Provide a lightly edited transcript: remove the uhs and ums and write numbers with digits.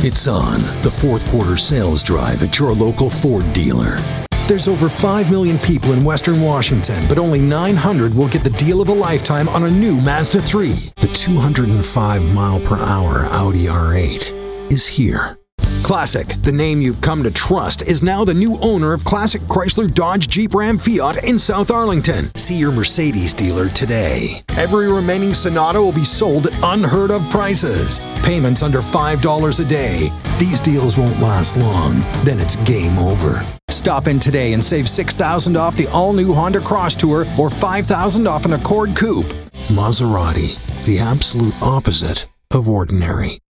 It's on the fourth quarter sales drive at your local Ford dealer. There's over 5 million people in Western Washington, but only 900 will get the deal of a lifetime on a new Mazda 3. The 205-mile-per-hour Audi R8 is here. Classic, the name you've come to trust, is now the new owner of Classic Chrysler, Dodge, Jeep, Ram, Fiat in South Arlington. See your Mercedes dealer today. Every remaining Sonata will be sold at unheard-of prices. Payments under $5 a day. These deals won't last long. Then it's game over. Stop in today and save $6,000 off the all-new Honda Cross Tour or $5,000 off an Accord Coupe. Maserati, the absolute opposite of ordinary.